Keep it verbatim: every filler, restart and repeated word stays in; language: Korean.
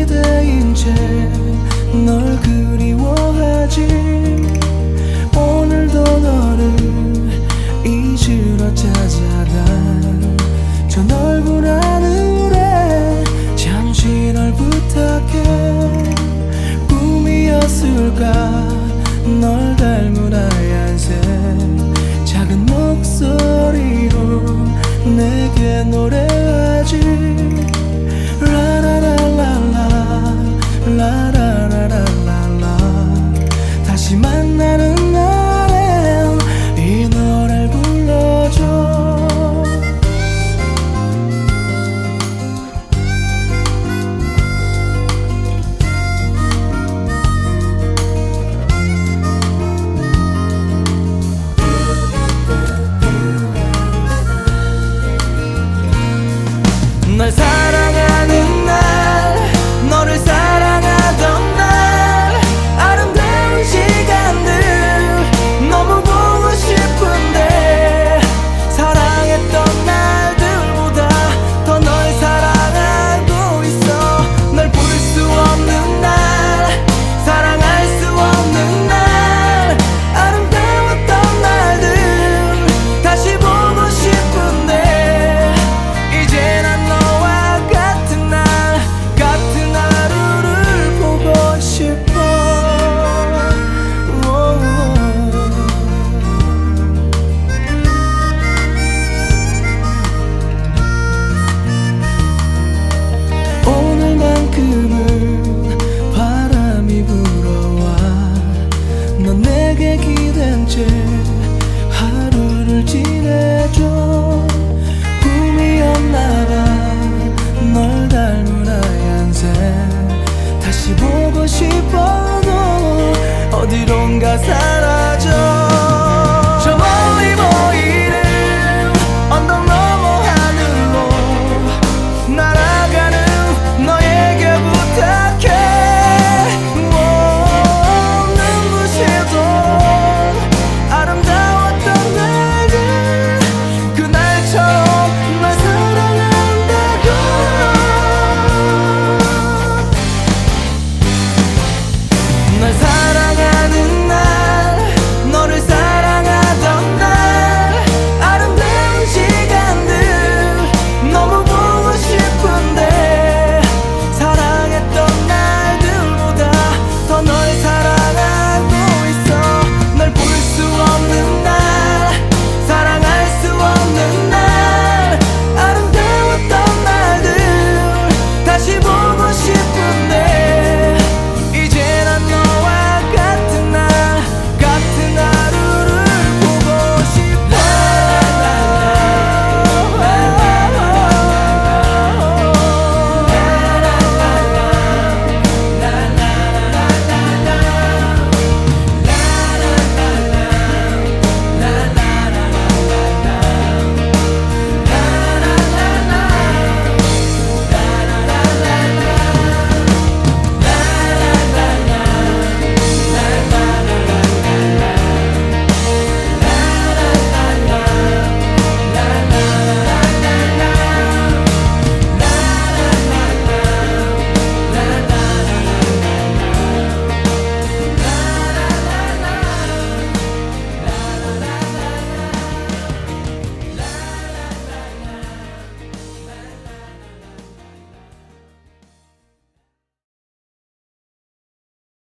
기대인 채 널 그리워하지. 오늘도 너를 잊으러 찾아간 저 넓은 하늘에 잠시 널 부탁해. 꿈이었을까 널 닮은 하얀색 작은 목소리로 내게 노래하지. 라라라라라 라라라라라 다시 만나는 날엔 이 노래를 불러줘. 널 사랑하는 날, 너를 사랑하던 날, 아름다운 시간들 너무 보고 싶은데 사랑했던 날들보다 더 널 사랑하고 있어. 널 부를 수 없는 날, 사랑할 수 없는 날, 아름다웠던 날들 다시 보고 싶은데 이제 난 넌 내게 기댄 채 하루를 지내줘. 꿈이었나봐 널 닮은 하얀색 다시 보고 싶어도 어디론가 사라져.